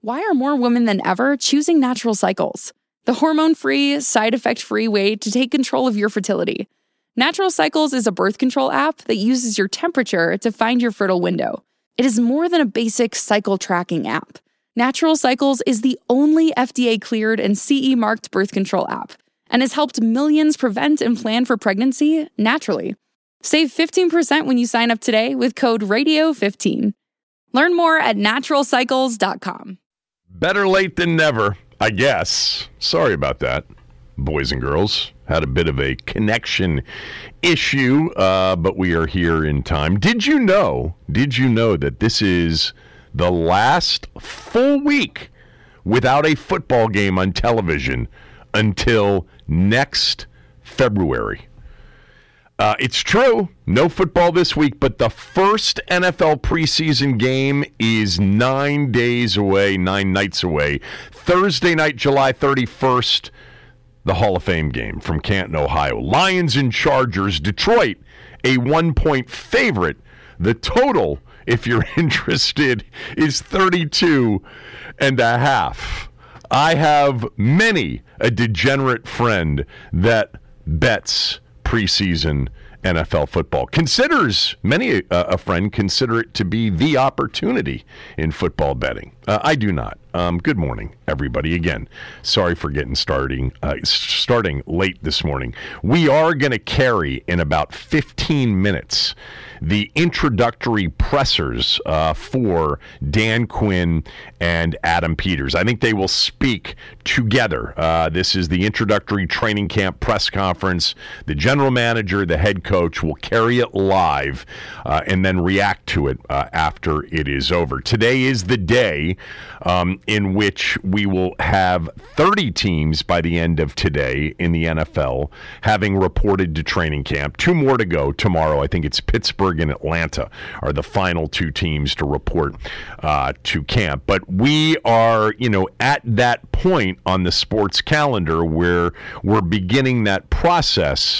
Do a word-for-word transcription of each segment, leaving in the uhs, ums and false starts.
why are more women than ever choosing Natural Cycles? The hormone-free, side-effect-free way to take control of your fertility. Natural Cycles is a birth control app that uses your temperature to find your fertile window. It is more than a basic cycle tracking app. Natural Cycles is the only F D A-cleared and C E-marked birth control app and has helped millions prevent and plan for pregnancy naturally. Save fifteen percent when you sign up today with code radio fifteen. Learn more at natural cycles dot com. Better late than never, I guess. Sorry about that, boys and girls. Had a bit of a connection issue, uh, but we are here in time. Did you know, did you know that this is the last full week without a football game on television until next February? Uh, it's true, no football this week, but the first N F L preseason game is nine days away, nine nights away. Thursday night, July thirty-first, the Hall of Fame game from Canton, Ohio. Lions and Chargers, Detroit, a one-point favorite. The total, if you're interested, is thirty-two and a half. I have many a degenerate friend that bets preseason N F L football. Considers, many uh, a friend consider it to be the opportunity in football betting. Uh, I do not. Um, good morning, everybody. Again, sorry for getting starting uh, starting late this morning. We are going to carry in about fifteen minutes the introductory pressers uh, for Dan Quinn and Adam Peters. I think they will speak together. Uh, this is the introductory training camp press conference. The general manager, the head coach will carry it live uh, and then react to it uh, after it is over. Today is the day um, in which we will have thirty teams by the end of today in the N F L having reported to training camp. Two more to go tomorrow. I think it's Pittsburgh and Atlanta are the final two teams to report uh, to camp. But we are, you know, at that point on the sports calendar where we're beginning that process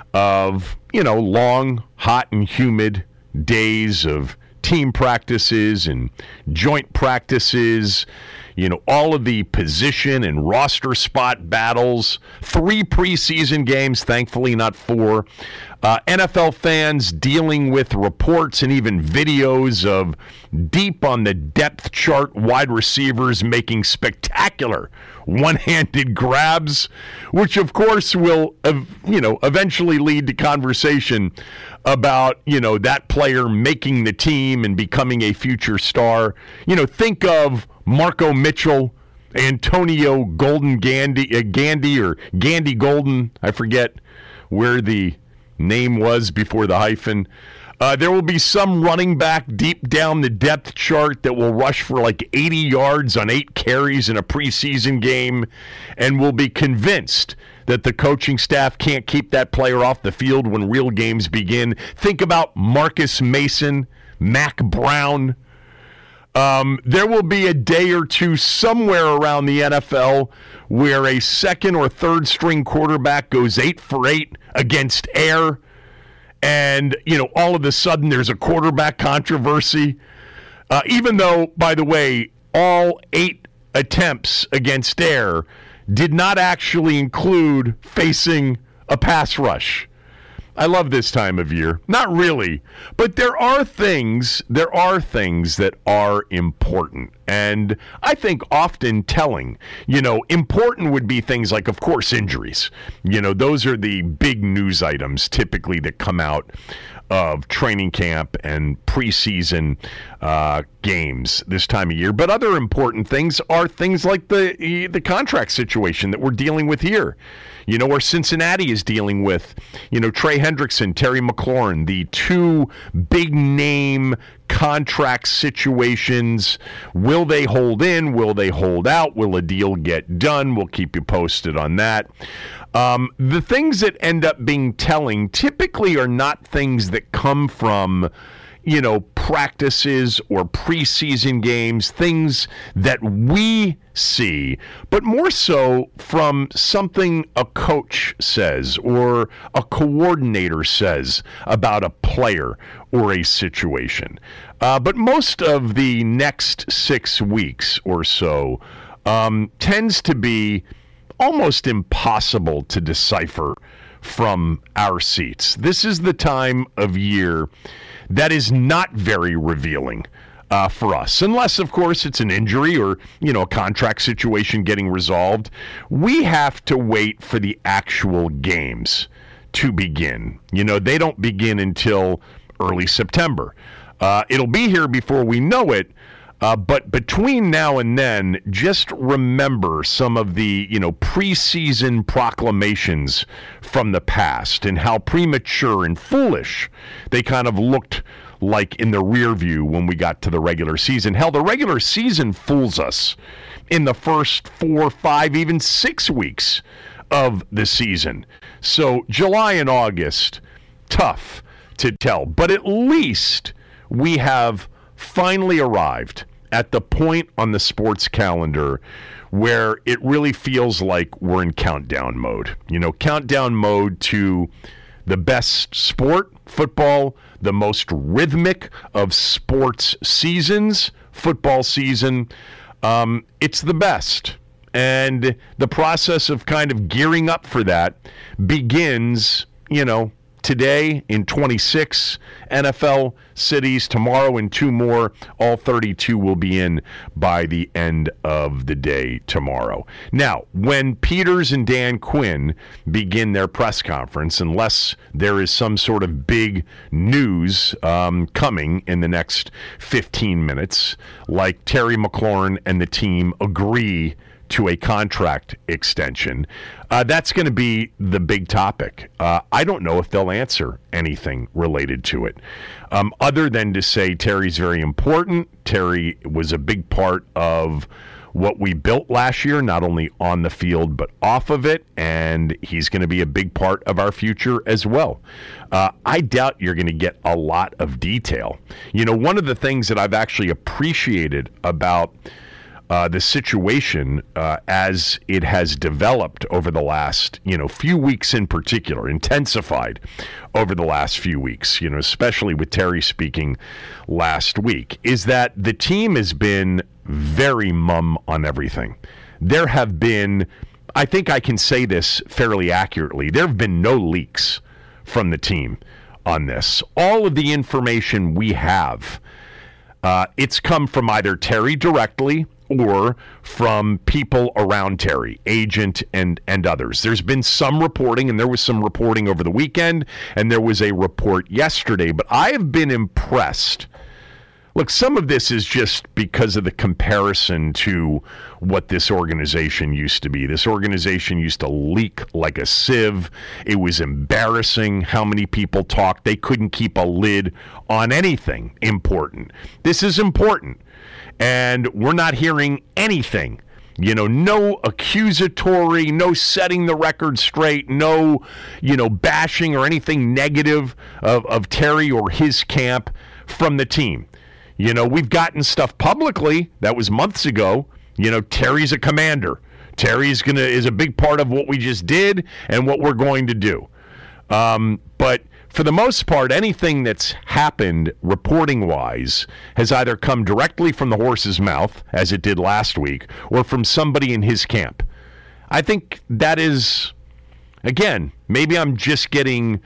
of, you know, long, hot, and humid days of team practices and joint practices, you know, all of the position and roster spot battles, three preseason games, thankfully not four. Uh, N F L fans dealing with reports and even videos of deep on the depth chart wide receivers making spectacular one-handed grabs, which of course will, uh, you know, eventually lead to conversation about, you know, that player making the team and becoming a future star. You know, think of Marco Mitchell, Antonio Golden Gandy, uh, Gandy or Gandy Golden, I forget where the name was before the hyphen. Uh, there will be some running back deep down the depth chart that will rush for like eighty yards on eight carries in a preseason game and will be convinced that the coaching staff can't keep that player off the field when real games begin. Think about Marcus Mason, Mac Brown. Um, there will be a day or two somewhere around the N F L where a second or third string quarterback goes eight for eight against air. And, you know, all of a sudden there's a quarterback controversy. Uh, even though, by the way, all eight attempts against air did not actually include facing a pass rush. I love this time of year. Not really. But there are things, there are things that are important. And I think often telling, you know, important would be things like, of course, injuries. You know, those are the big news items typically that come out of training camp and preseason uh, games this time of year. But other important things are things like the the contract situation that we're dealing with here. You know, where Cincinnati is dealing with, you know, Trey Hendrickson, Terry McLaurin, the two big name contract situations. Will they hold in? Will they hold out? Will a deal get done? We'll keep you posted on that. Um, the things that end up being telling typically are not things that come from, you know, practices or preseason games, things that we see, but more so from something a coach says or a coordinator says about a player or a situation. Uh, but most of the next six weeks or so um, tends to be almost impossible to decipher from our seats. This is the time of year that is not very revealing uh, for us, unless, of course, it's an injury or, you know, a contract situation getting resolved. We have to wait for the actual games to begin. You know, they don't begin until early September. Uh, it'll be here before we know it. Uh, but between now and then, just remember some of the, you know, preseason proclamations from the past and how premature and foolish they kind of looked like in the rear view when we got to the regular season. Hell, the regular season fools us in the first four, five, even six weeks of the season. So July and August, tough to tell. But at least we have finally arrived at the point on the sports calendar where it really feels like we're in countdown mode. You know, countdown mode to the best sport, football, the most rhythmic of sports seasons, football season. Um, it's the best. And the process of kind of gearing up for that begins, you know, today in twenty-six N F L cities, tomorrow in two more. All thirty-two will be in by the end of the day tomorrow. Now, when Peters and Dan Quinn begin their press conference, unless there is some sort of big news um, coming in the next fifteen minutes, like Terry McLaurin and the team agree to a contract extension, uh, that's going to be the big topic. Uh, I don't know if they'll answer anything related to it, um, other than to say Terry's very important. Terry was a big part of what we built last year, not only on the field, but off of it, and he's going to be a big part of our future as well. Uh, I doubt you're going to get a lot of detail. You know, one of the things that I've actually appreciated about Uh, the situation uh, as it has developed over the last, you know, few weeks in particular, intensified over the last few weeks, you know, especially with Terry speaking last week, is that the team has been very mum on everything. There have been, I think I can say this fairly accurately, there have been no leaks from the team on this. All of the information we have, uh, it's come from either Terry directly or from people around Terry, agent and and others. There's been some reporting, and there was some reporting over the weekend, and there was a report yesterday, but I have been impressed. Look, some of this is just because of the comparison to what this organization used to be. This organization used to leak like a sieve. It was embarrassing how many people talked. They couldn't keep a lid on anything important. This is important. And we're not hearing anything, you know, no accusatory, no setting the record straight, no, you know, bashing or anything negative of, of Terry or his camp from the team. You know, we've gotten stuff publicly that was months ago. You know, Terry's a commander. Terry's gonna is a big part of what we just did and what we're going to do. Um, but for the most part, anything that's happened reporting-wise has either come directly from the horse's mouth, as it did last week, or from somebody in his camp. I think that is, again, maybe I'm just getting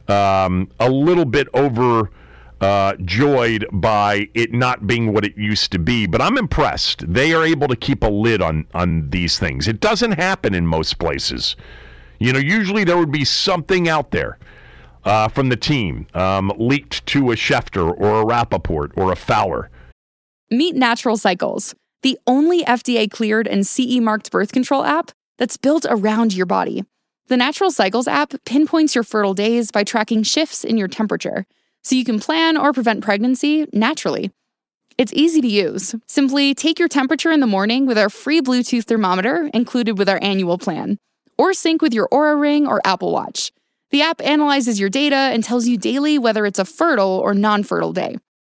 um, a little bit over uh, joyed by it not being what it used to be, but I'm impressed. They are able to keep a lid on, on these things. It doesn't happen in most places. You know, usually there would be something out there Uh, from the team, um, leaked to a Schefter or a Rappaport or a Fowler. Meet Natural Cycles, the only F D A-cleared and C E-marked birth control app that's built around your body. The Natural Cycles app pinpoints your fertile days by tracking shifts in your temperature, so you can plan or prevent pregnancy naturally. It's easy to use. Simply take your temperature in the morning with our free Bluetooth thermometer included with our annual plan, or sync with your Oura Ring or Apple Watch. The app analyzes your data and tells you daily whether it's a fertile or non-fertile day.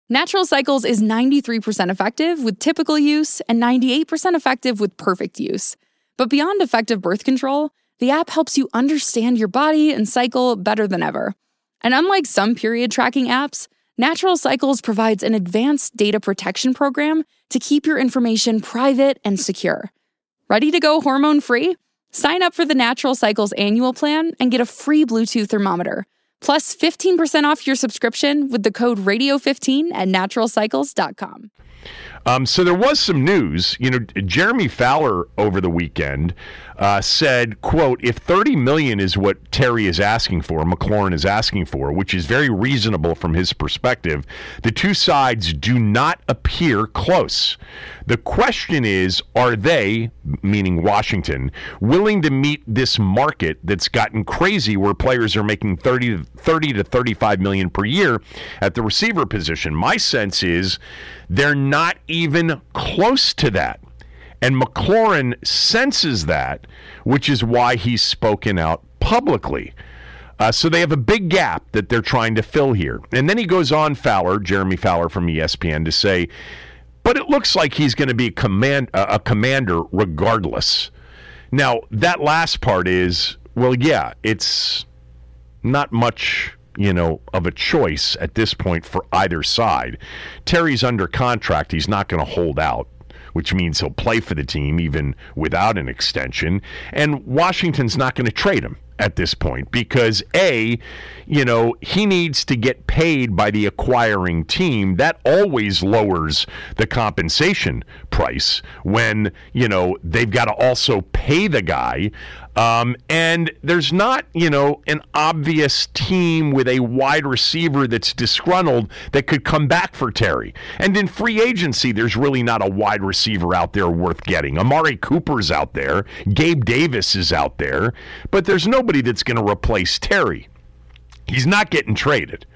Natural Cycles is ninety-three percent effective with typical use and ninety-eight percent effective with perfect use. But beyond effective birth control, the app helps you understand your body and cycle better than ever. And unlike some period tracking apps, Natural Cycles provides an advanced data protection program to keep your information private and secure. Ready to go hormone-free? Sign up for the Natural Cycles annual plan and get a free Bluetooth thermometer, plus fifteen percent off your subscription with the code radio fifteen at natural cycles dot com. Um, so there was some news. You know, Jeremy Fowler over the weekend uh, said, quote, if thirty million dollars is what Terry is asking for, McLaurin is asking for, which is very reasonable from his perspective, the two sides do not appear close. The question is, are they, meaning Washington, willing to meet this market that's gotten crazy where players are making thirty to thirty-five million per year at the receiver position? My sense is they're not even close to that. And McLaurin senses that, which is why he's spoken out publicly. Uh, so they have a big gap that they're trying to fill here. And then he goes on, Fowler, Jeremy Fowler from E S P N, to say, but it looks like he's going to be a, command, uh, a commander regardless. Now, that last part is, well, yeah, it's not much, you know, of a choice at this point for either side. Terry's under contract. He's not going to hold out, which means he'll play for the team even without an extension. And Washington's not going to trade him at this point because, A, you know, he needs to get paid by the acquiring team. That always lowers the compensation price when, you know, they've got to also pay the guy. Um, and there's not, you know, an obvious team with a wide receiver that's disgruntled that could come back for Terry. And in free agency, there's really not a wide receiver out there worth getting. Amari Cooper's out there. Gabe Davis is out there. But there's nobody that's going to replace Terry. He's not getting traded.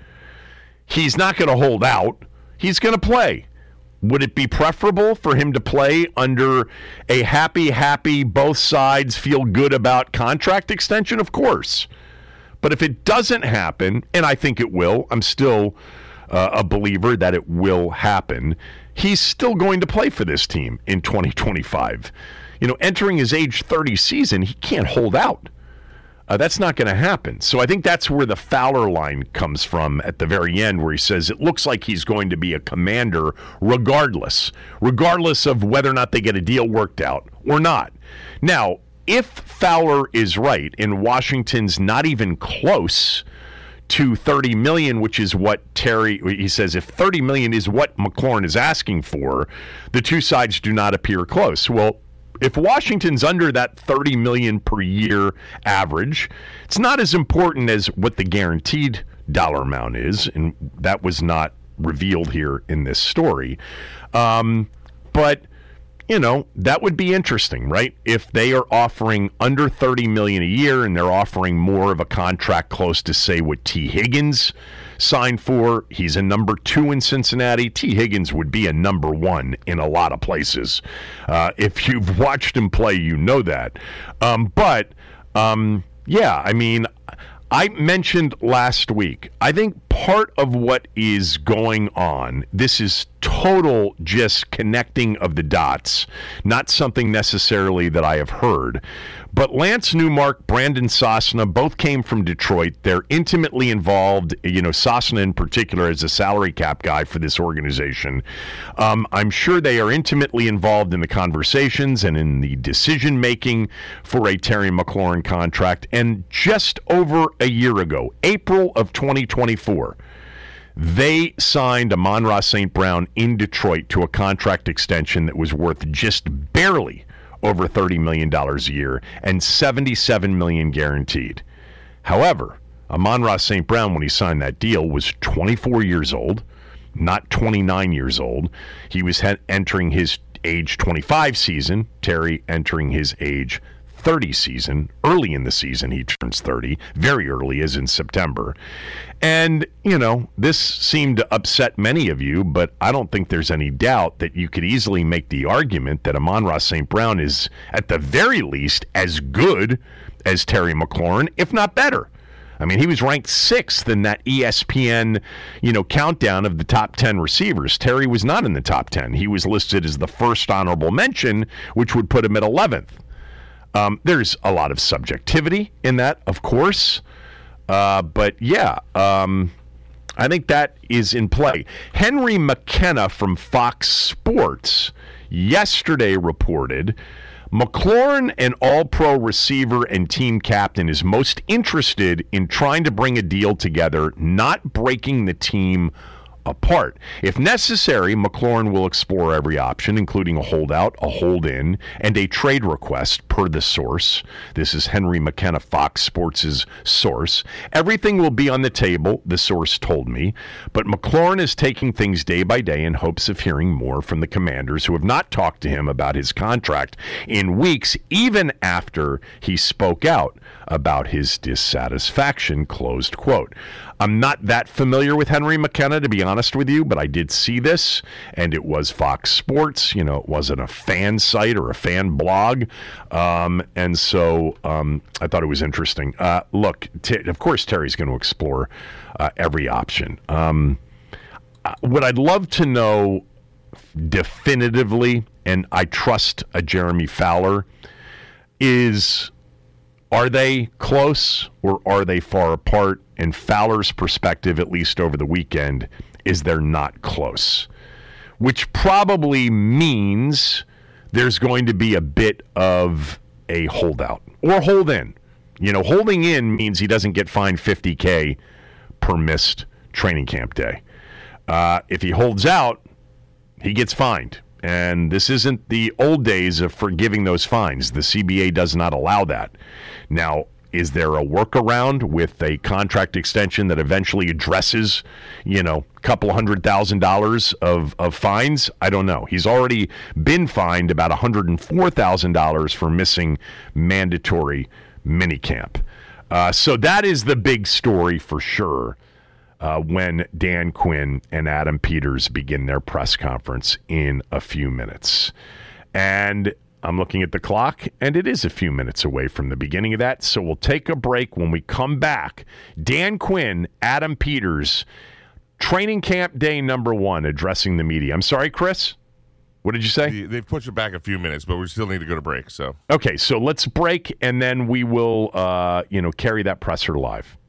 He's not going to hold out. He's going to play. Would it be preferable for him to play under a happy, happy, both sides feel good about contract extension? Of course. But if it doesn't happen, and I think it will, I'm still uh, a believer that it will happen, he's still going to play for this team in twenty twenty-five. You know, entering his age thirty season, he can't hold out. Uh, that's not going to happen. So I think that's where the Fowler line comes from at the very end, where he says it looks like he's going to be a commander regardless, regardless of whether or not they get a deal worked out or not. Now, if Fowler is right and Washington's not even close to thirty million dollars, which is what Terry, he says, if thirty million dollars is what McLaurin is asking for, the two sides do not appear close. Well, if Washington's under that thirty million dollars per year average, it's not as important as what the guaranteed dollar amount is, and that was not revealed here in this story. Um, but, you know, that would be interesting, right? If they are offering under thirty million dollars a year and they're offering more of a contract close to, say, what T. Higgins signed for. He's a number two in Cincinnati. T. Higgins would be a number one in a lot of places. Uh, if you've watched him play, you know that. Um, but, um, yeah, I mean, I mentioned last week, I think part of what is going on, this is total just connecting of the dots, not something necessarily that I have heard. But Lance Newmark, Brandon Sosna, both came from Detroit. They're intimately involved. You know, Sosna in particular is a salary cap guy for this organization. Um, I'm sure they are intimately involved in the conversations and in the decision-making for a Terry McLaurin contract. And just over a year ago, April of twenty twenty-four, they signed Amon-Ra Saint Brown in Detroit to a contract extension that was worth just barely over thirty million dollars a year and seventy-seven million dollars guaranteed. However, Amon-Ra Saint Brown, when he signed that deal, was twenty-four years old, not twenty-nine years old. He was he- entering his age twenty-five season, Terry entering his age thirty season. Early in the season, he turns thirty, very early, as in September. And, you know, this seemed to upset many of you, but I don't think there's any doubt that you could easily make the argument that Amon-Ra Saint Brown is, at the very least, as good as Terry McLaurin, if not better. I mean, he was ranked sixth in that E S P N, you know, countdown of the top ten receivers. Terry was not in the top ten. He was listed as the first honorable mention, which would put him at eleventh. Um, there's a lot of subjectivity in that, of course. Uh, but, yeah, um, I think that is in play. Henry McKenna from Fox Sports yesterday reported McLaurin, an all-pro receiver and team captain, is most interested in trying to bring a deal together, not breaking the team apart. If necessary, McLaurin will explore every option, including a holdout, a hold-in, and a trade request, per the source. This is Henry McKenna, Fox Sports' source. Everything will be on the table, the source told me, but McLaurin is taking things day by day in hopes of hearing more from the Commanders, who have not talked to him about his contract in weeks, even after he spoke out about his dissatisfaction, closed quote. I'm not that familiar with Henry McKenna, to be honest with you, but I did see this, and it was Fox Sports. You know, it wasn't a fan site or a fan blog, um, and so um, I thought it was interesting. Uh, look, t- of course, Terry's going to explore uh, every option. Um, what I'd love to know definitively, and I trust a Jeremy Fowler, is, are they close or are they far apart? And Fowler's perspective, at least over the weekend, is they're not close, which probably means there's going to be a bit of a holdout or hold in. You know, holding in means he doesn't get fined fifty K per missed training camp day. Uh, if he holds out, he gets fined. And this isn't the old days of forgiving those fines. The C B A does not allow that. Now, is there a workaround with a contract extension that eventually addresses, you know, a couple hundred thousand dollars of, of fines? I don't know. He's already been fined about one hundred four thousand dollars for missing mandatory minicamp. Uh, so that is the big story for sure uh, when Dan Quinn and Adam Peters begin their press conference in a few minutes. And I'm looking at the clock, and it is a few minutes away from the beginning of that, so we'll take a break. When we come back, Dan Quinn, Adam Peters, training camp day number one, addressing the media. I'm sorry, Chris? What did you say? They've pushed it back a few minutes, but we still need to go to break. So okay, so let's break, and then we will, uh, you know, carry that presser live.